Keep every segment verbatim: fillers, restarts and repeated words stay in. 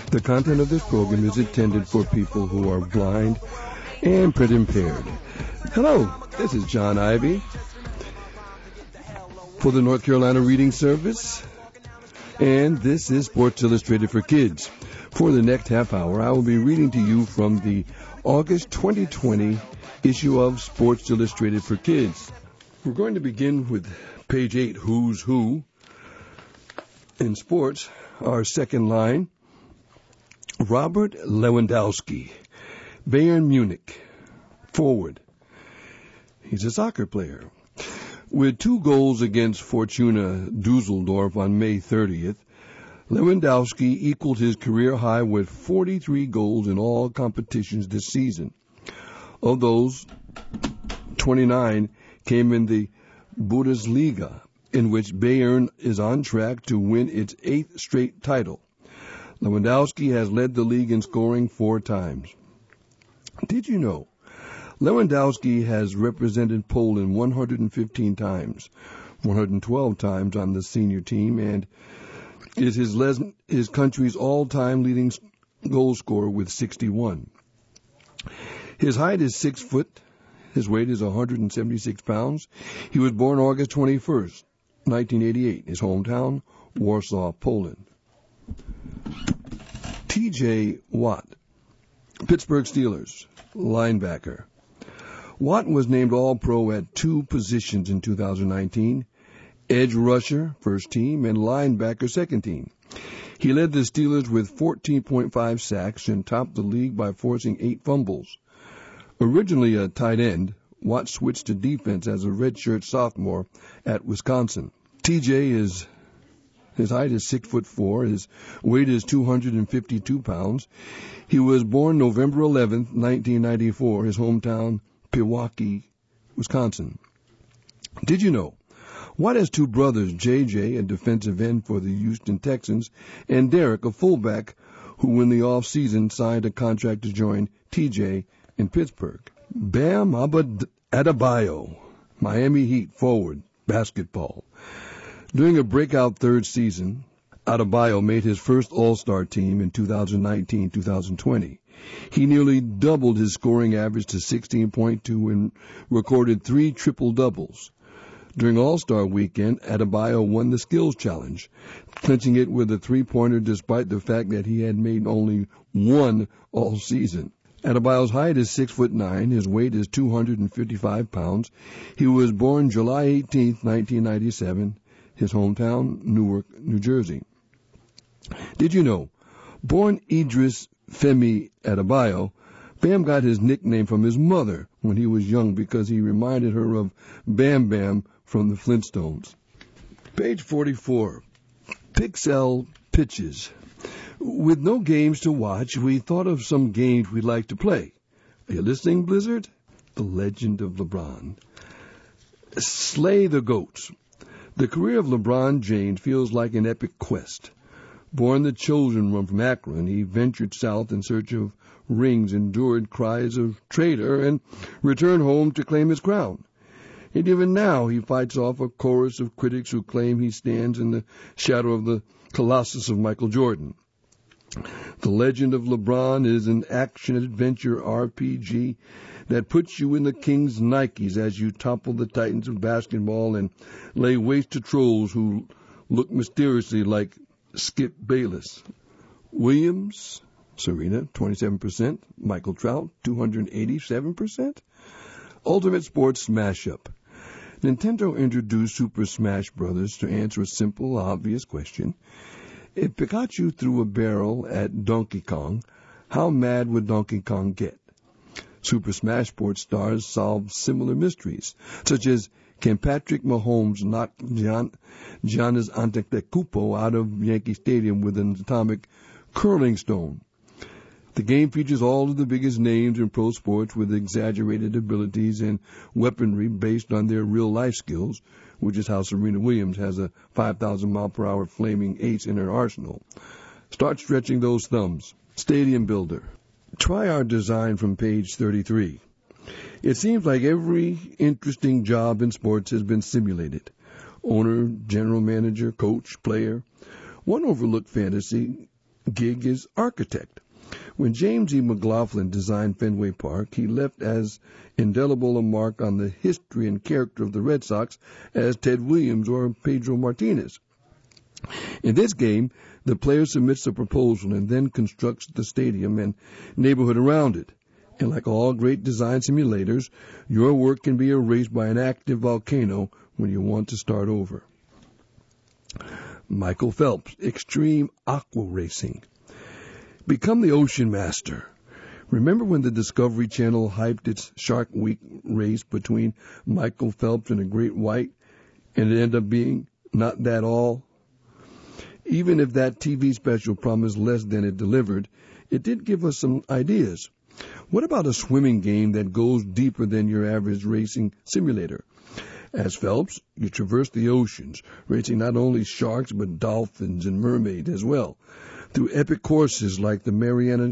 The content of this program is intended for people who are blind and print impaired. Hello, this is John Ivy for the North Carolina Reading Service, and this is Sports Illustrated for Kids. For the next half hour, I will be reading to you from the August twenty twenty issue of Sports Illustrated for Kids. We're going to begin with page eight, Who's Who. In sports, our second line, Robert Lewandowski, Bayern Munich, forward. He's a soccer player. With two goals against Fortuna Dusseldorf on May thirtieth, Lewandowski equaled his career high with forty-three goals in all competitions this season. Of those, twenty-nine came in the Bundesliga, in which Bayern is on track to win its eighth straight title. Lewandowski has led the league in scoring four times. Did you know Lewandowski has represented Poland one hundred fifteen times, one hundred twelve times on the senior team, and is his, les- his country's all-time leading goal scorer with sixty-one. His height is six foot. His weight is one hundred seventy-six pounds. He was born August twenty-first, nineteen eighty-eight. His hometown, Warsaw, Poland. T J Watt, Pittsburgh Steelers, linebacker. Watt was named All-Pro at two positions in two thousand nineteen, edge rusher, first team, and linebacker, second team. He led the Steelers with fourteen point five sacks and topped the league by forcing eight fumbles. Originally a tight end, Watt switched to defense as a redshirt sophomore at Wisconsin. T J is His height is six foot four. His weight is two hundred fifty-two pounds. He was born November eleventh, nineteen ninety-four. His hometown, Pewaukee, Wisconsin. Did you know Watt has two brothers, J J, a defensive end for the Houston Texans, and Derek, a fullback, who in the off-season signed a contract to join T J in Pittsburgh. Bam Adebayo, Miami Heat forward, basketball. During a breakout third season, Adebayo made his first All-Star team in two thousand nineteen to two thousand twenty. He nearly doubled his scoring average to sixteen point two and recorded three triple-doubles. During All-Star weekend, Adebayo won the skills challenge, clinching it with a three-pointer despite the fact that he had made only one all season. Adebayo's height is six foot nine. His weight is two hundred fifty-five pounds. He was born July eighteenth, nineteen ninety-seven. His hometown, Newark, New Jersey. Did you know, born Idris Femi Adebayo, Bam got his nickname from his mother when he was young because he reminded her of Bam Bam from the Flintstones. Page forty-four, Pixel Pitches. With no games to watch, we thought of some games we'd like to play. Are you listening, Blizzard? The Legend of LeBron. Slay the Goats. The career of LeBron James feels like an epic quest. Born the chosen one from Akron, he ventured south in search of rings, endured cries of traitor, and returned home to claim his crown. And even now he fights off a chorus of critics who claim he stands in the shadow of the colossus of Michael Jordan. The Legend of LeBron is an action-adventure R P G that puts you in the king's Nikes as you topple the titans of basketball and lay waste to trolls who look mysteriously like Skip Bayless. Williams, Serena, twenty-seven percent. Michael Trout, two hundred eighty-seven percent. Ultimate Sports Smash-Up. Nintendo introduced Super Smash Bros. To answer a simple, obvious question. If Pikachu threw a barrel at Donkey Kong, how mad would Donkey Kong get? Super Smash Bros. Stars solve similar mysteries, such as can Patrick Mahomes knock Gian, Giannis Antetokounmpo out of Yankee Stadium with an atomic curling stone? The game features all of the biggest names in pro sports with exaggerated abilities and weaponry based on their real-life skills, which is how Serena Williams has a five thousand mile per hour flaming ace in her arsenal. Start stretching those thumbs. Stadium Builder. Try our design from page thirty-three. It seems like every interesting job in sports has been simulated. Owner, general manager, coach, player. One overlooked fantasy gig is architect. When James E. McLaughlin designed Fenway Park, he left as indelible a mark on the history and character of the Red Sox as Ted Williams or Pedro Martinez. In this game, the player submits a proposal and then constructs the stadium and neighborhood around it. And like all great design simulators, your work can be erased by an active volcano when you want to start over. Michael Phelps, Extreme Aqua Racing. Become the ocean master. Remember when the Discovery Channel hyped its Shark Week race between Michael Phelps and a great white, and it ended up being not that all? Even if that T V special promised less than it delivered, it did give us some ideas. What about a swimming game that goes deeper than your average racing simulator? As Phelps, you traverse the oceans, racing not only sharks but dolphins and mermaids as well, through epic courses like the Mariana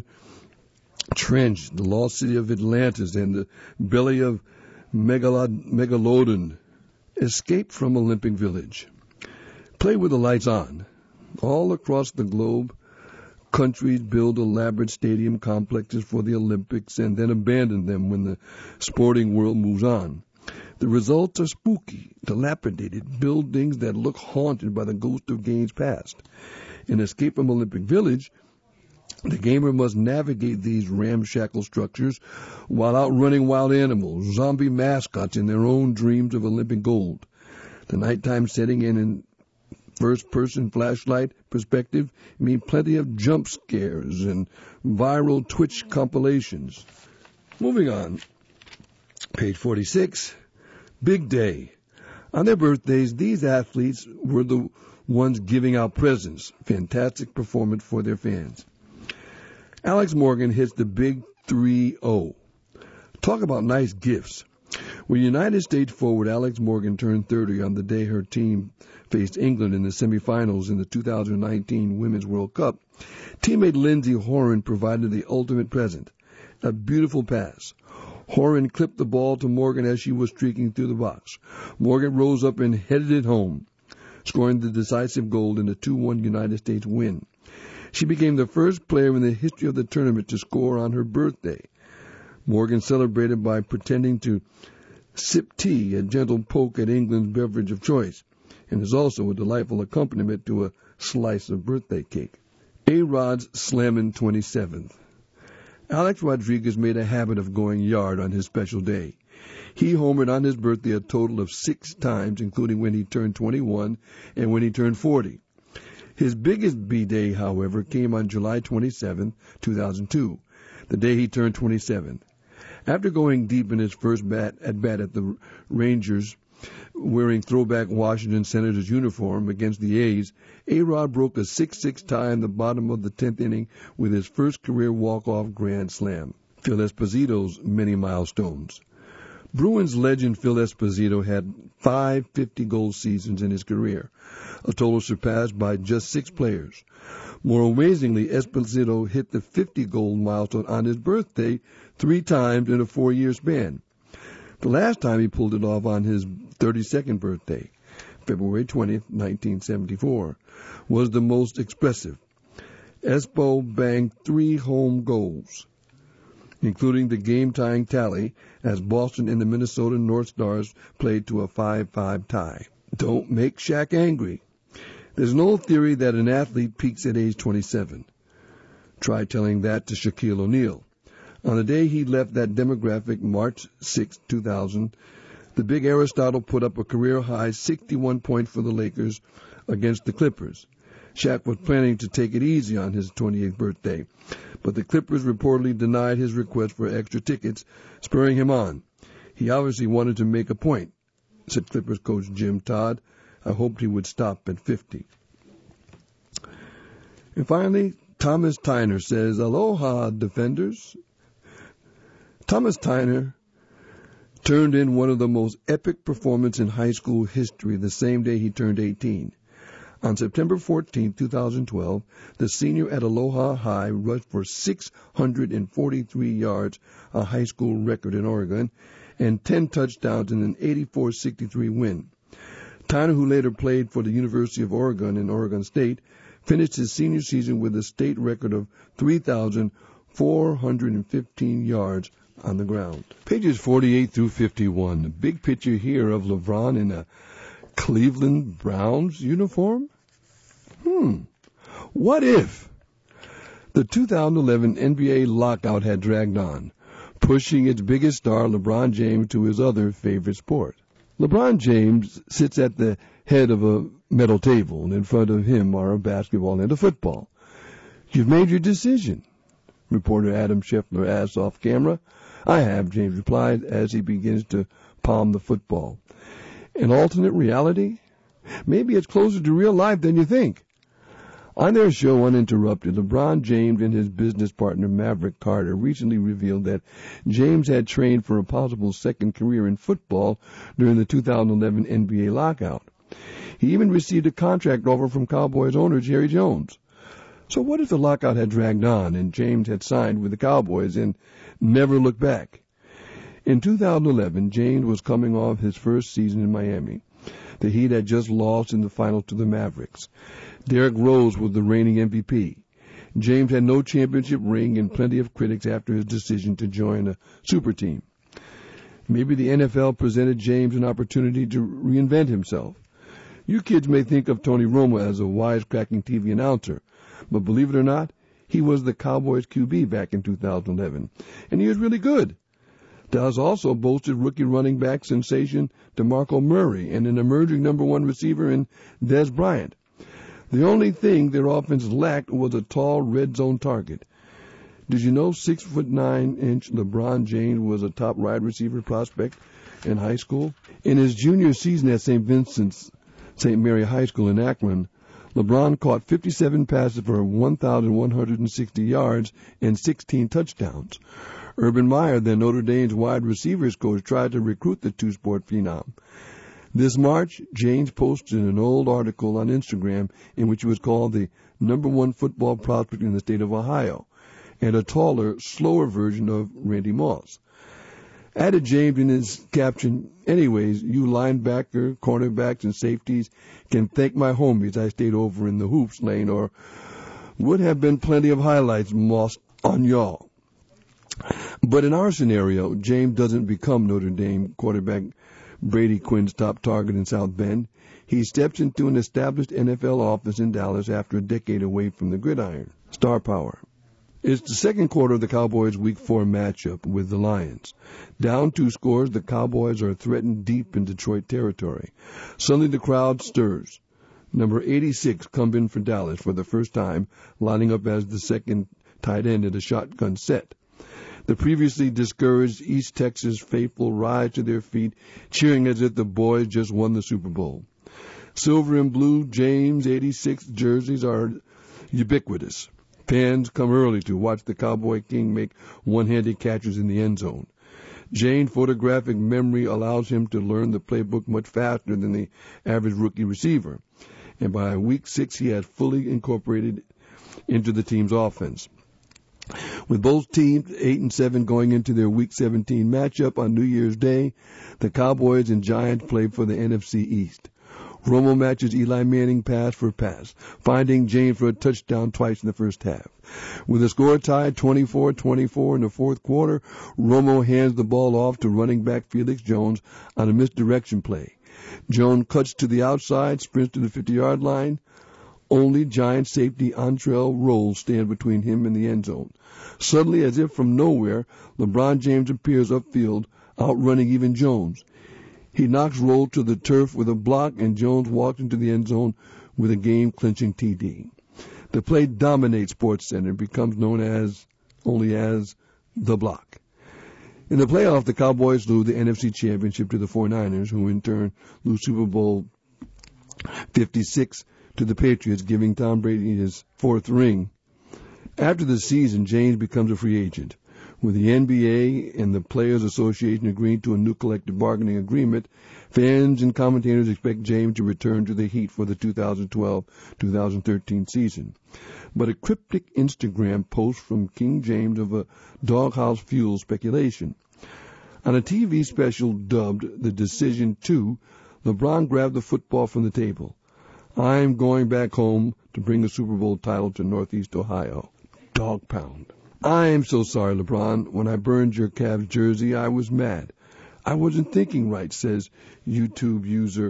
Trench, the lost city of Atlantis, and the belly of Megalod- Megalodon. Escape from Olympic Village. Play with the lights on. All across the globe, countries build elaborate stadium complexes for the Olympics and then abandon them when the sporting world moves on. The results are spooky, dilapidated buildings that look haunted by the ghost of games past. In Escape from Olympic Village, the gamer must navigate these ramshackle structures while outrunning wild animals, zombie mascots, and their own dreams of Olympic gold. The nighttime setting in in first-person flashlight perspective mean plenty of jump scares and viral Twitch compilations. Moving on. Page forty-six. Big Day. On their birthdays, these athletes were the ones giving out presents. Fantastic performance for their fans. Alex Morgan hits the big three oh. Talk about nice gifts. When United States forward Alex Morgan turned thirty on the day her team faced England in the semifinals in the two thousand nineteen Women's World Cup, teammate Lindsey Horan provided the ultimate present, a beautiful pass. Horan clipped the ball to Morgan as she was streaking through the box. Morgan rose up and headed it home, scoring the decisive goal in the two one United States win. She became the first player in the history of the tournament to score on her birthday. Morgan celebrated by pretending to sip tea, a gentle poke at England's beverage of choice, and is also a delightful accompaniment to a slice of birthday cake. A-Rod's slamming twenty-seventh. Alex Rodriguez made a habit of going yard on his special day. He homered on his birthday a total of six times, including when he turned twenty-one and when he turned forty. His biggest B-day, however, came on July twenty-seventh, two thousand two, the day he turned twenty-seven. After going deep in his first bat at bat at the Rangers, wearing throwback Washington Senators uniform against the A's, A-Rod broke a six six tie in the bottom of the tenth inning with his first career walk-off grand slam. Phil Esposito's many milestones. Bruins legend Phil Esposito had five fifty-goal seasons in his career, a total surpassed by just six players. More amazingly, Esposito hit the fifty-goal milestone on his birthday three times in a four-year span. The last time he pulled it off on his thirty-second birthday, February twentieth, nineteen seventy-four, was the most expressive. Espo banged three home goals, including the game-tying tally as Boston and the Minnesota North Stars played to a five five tie. Don't make Shaq angry. There's an old theory that an athlete peaks at age twenty-seven. Try telling that to Shaquille O'Neal. On the day he left that demographic, March sixth, two thousand, the big Aristotle put up a career-high sixty-one points for the Lakers against the Clippers. Shaq was planning to take it easy on his twenty-eighth birthday, but the Clippers reportedly denied his request for extra tickets, spurring him on. He obviously wanted to make a point, said Clippers coach Jim Todd. I hoped he would stop at fifty. And finally, Thomas Tyner says, Aloha, defenders. Thomas Tyner turned in one of the most epic performances in high school history the same day he turned eighteen. On September fourteenth, twenty twelve, the senior at Aloha High rushed for six hundred forty-three yards, a high school record in Oregon, and ten touchdowns in an eighty-four sixty-three win. Tyner, who later played for the University of Oregon and Oregon State, finished his senior season with a state record of three thousand four hundred fifteen yards on the ground. Pages forty-eight through fifty-one. The big picture here of LeBron in a Cleveland Browns uniform? Hmm. What if the two thousand eleven N B A lockout had dragged on, pushing its biggest star, LeBron James, to his other favorite sport? LeBron James sits at the head of a metal table, and in front of him are a basketball and a football. You've made your decision, reporter Adam Scheffler asked off camera. I have, James replied as he begins to palm the football. An alternate reality? Maybe it's closer to real life than you think. On their show, Uninterrupted, LeBron James and his business partner Maverick Carter recently revealed that James had trained for a possible second career in football during the two thousand eleven N B A lockout. He even received a contract offer from Cowboys owner Jerry Jones. So what if the lockout had dragged on and James had signed with the Cowboys and never looked back? In two thousand eleven, James was coming off his first season in Miami. The Heat had just lost in the final to the Mavericks. Derrick Rose was the reigning M V P. James had no championship ring and plenty of critics after his decision to join a super team. Maybe the N F L presented James an opportunity to reinvent himself. You kids may think of Tony Romo as a wisecracking T V announcer, but believe it or not, he was the Cowboys Q B back in two thousand eleven, and he was really good. Dallas also boasted rookie running back sensation DeMarco Murray and an emerging number one receiver in Dez Bryant. The only thing their offense lacked was a tall red zone target. Did you know six foot nine inch LeBron James was a top wide receiver prospect in high school? In his junior season at Saint Vincent's Saint Mary High School in Akron, LeBron caught fifty-seven passes for one thousand one hundred sixty yards and sixteen touchdowns. Urban Meyer, then Notre Dame's wide receivers coach, tried to recruit the two-sport phenom. This March, James posted an old article on Instagram in which he was called the number one football prospect in the state of Ohio, and a taller, slower version of Randy Moss. Added James in his caption, anyways, you linebacker, cornerbacks, and safeties can thank my homies I stayed over in the hoops lane, or would have been plenty of highlights Moss on y'all. But in our scenario, James doesn't become Notre Dame quarterback Brady Quinn's top target in South Bend. He steps into an established N F L office in Dallas after a decade away from the gridiron. Star power. It's the second quarter of the Cowboys' Week four matchup with the Lions. Down two scores, the Cowboys are threatened deep in Detroit territory. Suddenly the crowd stirs. Number eighty-six comes in for Dallas for the first time, lining up as the second tight end at a shotgun set. The previously discouraged East Texas faithful rise to their feet, cheering as if the boys just won the Super Bowl. Silver and blue James eighty-six jerseys are ubiquitous. Fans come early to watch the Cowboy King make one-handed catches in the end zone. James' photographic memory allows him to learn the playbook much faster than the average rookie receiver, and by week six he has fully incorporated into the team's offense. With both teams eight and seven going into their Week seventeen matchup on New Year's Day, the Cowboys and Giants play for the N F C East. Romo matches Eli Manning pass for pass, finding James for a touchdown twice in the first half. With the score tied twenty-four twenty-four in the fourth quarter, Romo hands the ball off to running back Felix Jones on a misdirection play. Jones cuts to the outside, sprints to the fifty-yard line. Only Giant safety Antrell Rolls stand between him and the end zone. Suddenly, as if from nowhere, LeBron James appears upfield, outrunning even Jones. He knocks Rolls to the turf with a block, and Jones walks into the end zone with a game-clinching T D. The play dominates SportsCenter and becomes known as only as the block. In the playoff, the Cowboys lose the N F C Championship to the 49ers, who in turn lose Super Bowl fifty-six to the Patriots, giving Tom Brady his fourth ring. After the season, James becomes a free agent. With the N B A and the Players Association agreeing to a new collective bargaining agreement, fans and commentators expect James to return to the Heat for the two thousand twelve two thousand thirteen season. But a cryptic Instagram post from King James of a doghouse fuels speculation. On a T V special dubbed The Decision two, LeBron grabbed the football from the table. I'm going back home to bring the Super Bowl title to Northeast Ohio. Dog pound. I am so sorry, LeBron. When I burned your Cavs jersey, I was mad. I wasn't thinking right, says YouTube user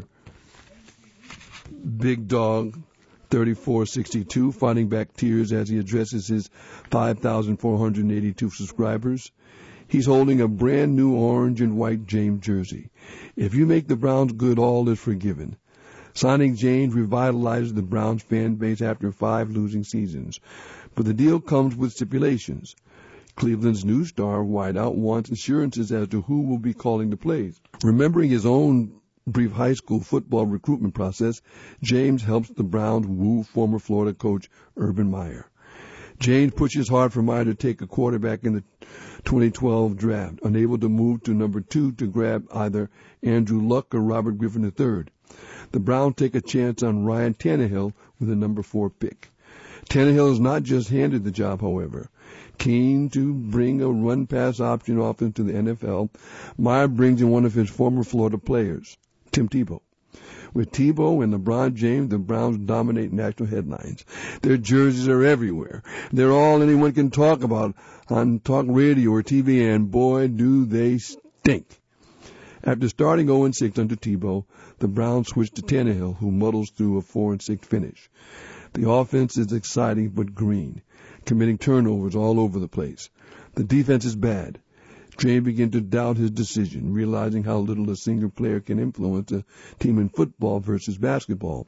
Big Dog thirty-four sixty-two, fighting back tears as he addresses his five thousand four hundred eighty-two subscribers. He's holding a brand new orange and white James jersey. If you make the Browns good, all is forgiven. Signing James revitalizes the Browns fan base after five losing seasons. But the deal comes with stipulations. Cleveland's new star wideout wants assurances as to who will be calling the plays. Remembering his own brief high school football recruitment process, James helps the Browns woo former Florida coach Urban Meyer. James pushes hard for Meyer to take a quarterback in the twenty twelve draft, unable to move to number two to grab either Andrew Luck or Robert Griffin the third. The Browns take a chance on Ryan Tannehill with the number four pick. Tannehill is not just handed the job, however. Keen to bring a run-pass option offense to the N F L, Meyer brings in one of his former Florida players, Tim Tebow. With Tebow and LeBron James, the Browns dominate national headlines. Their jerseys are everywhere. They're all anyone can talk about on talk radio or T V, and boy, do they stink. After starting oh and six under Tebow, the Browns switch to Tannehill, who muddles through a four and six finish. The offense is exciting but green, committing turnovers all over the place. The defense is bad. James began to doubt his decision, realizing how little a single player can influence a team in football versus basketball.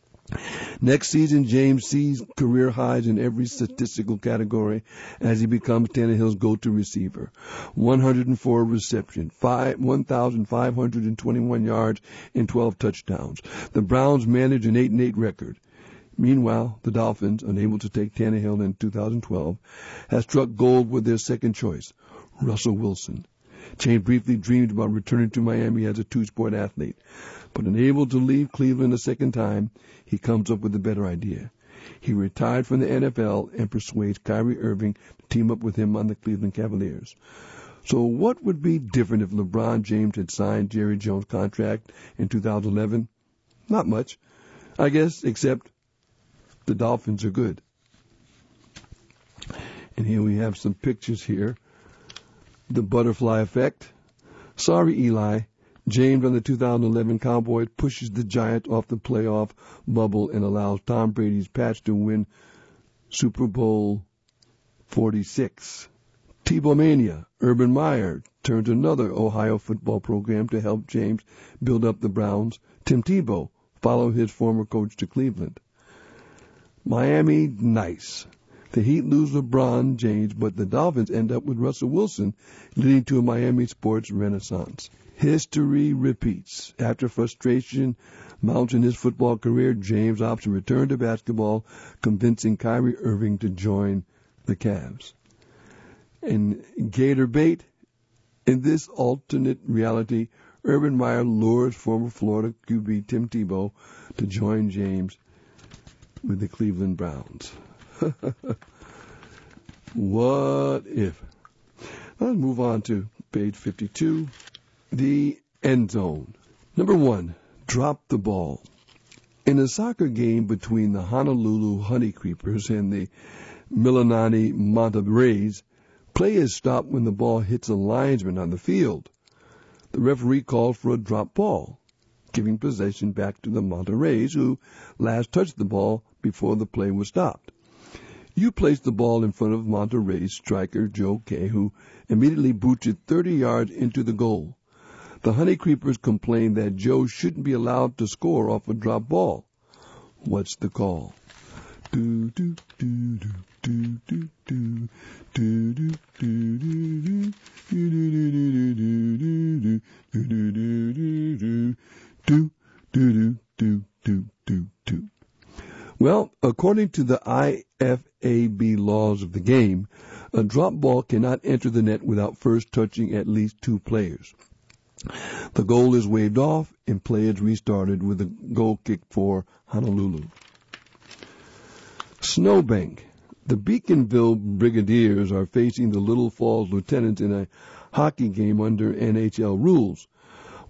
Next season, James sees career highs in every statistical category as he becomes Tannehill's go-to receiver. one hundred four receptions, one thousand five hundred twenty-one yards, and twelve touchdowns. The Browns manage an eight and eight record. Meanwhile, the Dolphins, unable to take Tannehill in two thousand twelve, have struck gold with their second choice, Russell Wilson. James briefly dreamed about returning to Miami as a two-sport athlete, but unable to leave Cleveland a second time, he comes up with a better idea. He retired from the N F L and persuades Kyrie Irving to team up with him on the Cleveland Cavaliers. So what would be different if LeBron James had signed Jerry Jones' contract in two thousand eleven? Not much, I guess, except the Dolphins are good. And here we have some pictures here. The butterfly effect. Sorry, Eli. James on the two thousand eleven Cowboys pushes the Giants off the playoff bubble and allows Tom Brady's Pats to win Super Bowl forty-six. Tebow Mania. Urban Meyer turns another Ohio football program to help James build up the Browns. Tim Tebow followed his former coach to Cleveland. Miami, nice. The Heat lose LeBron James, but the Dolphins end up with Russell Wilson, leading to a Miami sports renaissance. History repeats. After frustration mounts in his football career, James opts to return to basketball, convincing Kyrie Irving to join the Cavs. And Gator bait, in this alternate reality, Urban Meyer lures former Florida Q B Tim Tebow to join James with the Cleveland Browns. What if? Let's move on to page fifty-two, the end zone. Number one, drop the ball. In a soccer game between the Honolulu Honeycreepers and the Mililani Manta Rays, play is stopped when the ball hits a linesman on the field. The referee called for a drop ball, giving possession back to the Manta Rays, who last touched the ball before the play was stopped. You place the ball in front of Manta Rays striker Joe Kay, who immediately boots it thirty yards into the goal. The Honeycreepers complain that Joe shouldn't be allowed to score off a drop ball. What's the call? Do do do do do do do do do do do do do do do do. Well, according to the I F A B laws of the game, a drop ball cannot enter the net without first touching at least two players. The goal is waved off and play is restarted with a goal kick for Honolulu. Snowbank. The Beaconville Brigadiers are facing the Little Falls Lieutenants in a hockey game under N H L rules.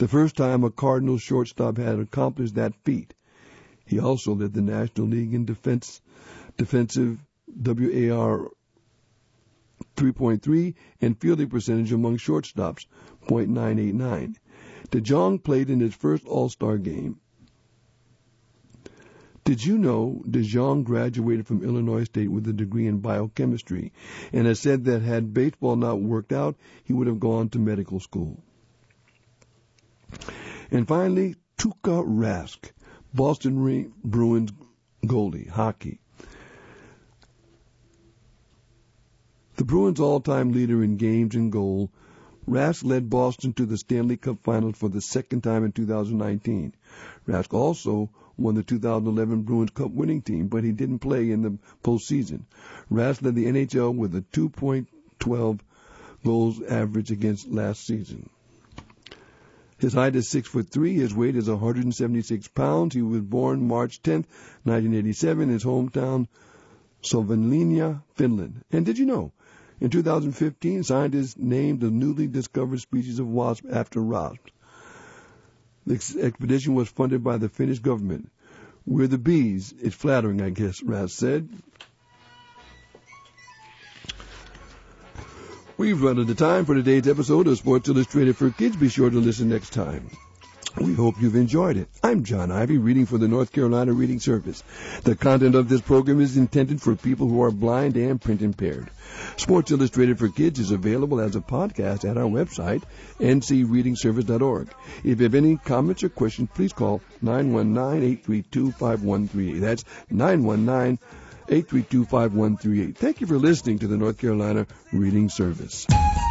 the first time a Cardinals shortstop had accomplished that feat. He also led the National League in defense, defensive W A R three point three and fielding percentage among shortstops, point nine eight nine. DeJong played in his first All-Star game. Did you know DeJong graduated from Illinois State with a degree in biochemistry and has said that had baseball not worked out, he would have gone to medical school? And finally, Tuukka Rask, Boston Bruins goalie, hockey. The Bruins' all-time leader in games and goal, Rask led Boston to the Stanley Cup Finals for the second time in two thousand nineteen. Rask also won the two thousand eleven Bruins Cup winning team, but he didn't play in the postseason. Rask led the N H L with a two point one two goals average against last season. His height is six foot three. His weight is one hundred seventy-six pounds. He was born March tenth, nineteen eighty-seven, in his hometown, Savonlinna, Finland. And did you know, in two thousand fifteen, scientists named a newly discovered species of wasp after wasps. The expedition was funded by the Finnish government. We're the bees. It's flattering, I guess, Rask said. We've run out of time for today's episode of Sports Illustrated for Kids. Be sure to listen next time. We hope you've enjoyed it. I'm John Ivy, reading for the North Carolina Reading Service. The content of this program is intended for people who are blind and print impaired. Sports Illustrated for Kids is available as a podcast at our website, n c reading service dot org. If you have any comments or questions, please call nine one nine, eight three two, five one three eight. That's nine one nine, eight three two, five one three eight. Thank you for listening to the North Carolina Reading Service.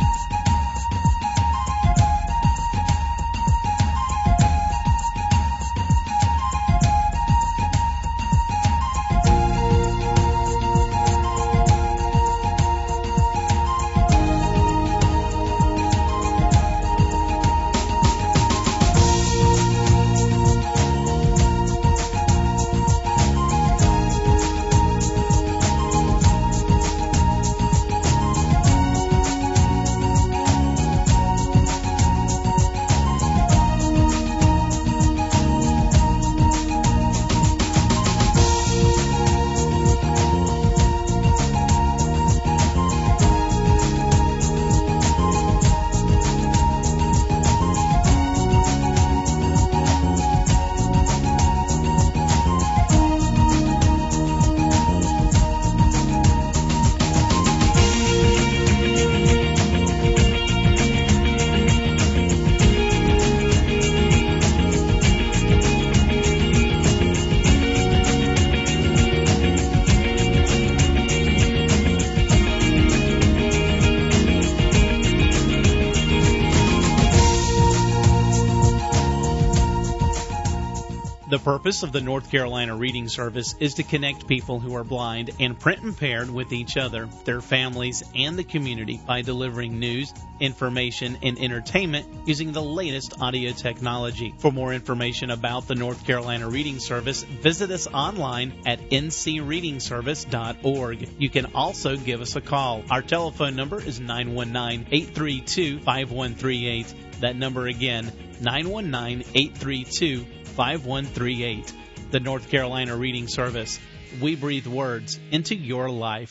The purpose of the North Carolina Reading Service is to connect people who are blind and print impaired with each other, their families, and the community by delivering news, information, and entertainment using the latest audio technology. For more information about the North Carolina Reading Service, visit us online at n c reading service dot org. You can also give us a call. Our telephone number is nine one nine, eight three two, five one three eight. That number again, nine one nine, eight three two, five one three eight. The North Carolina Reading Service. We breathe words into your life.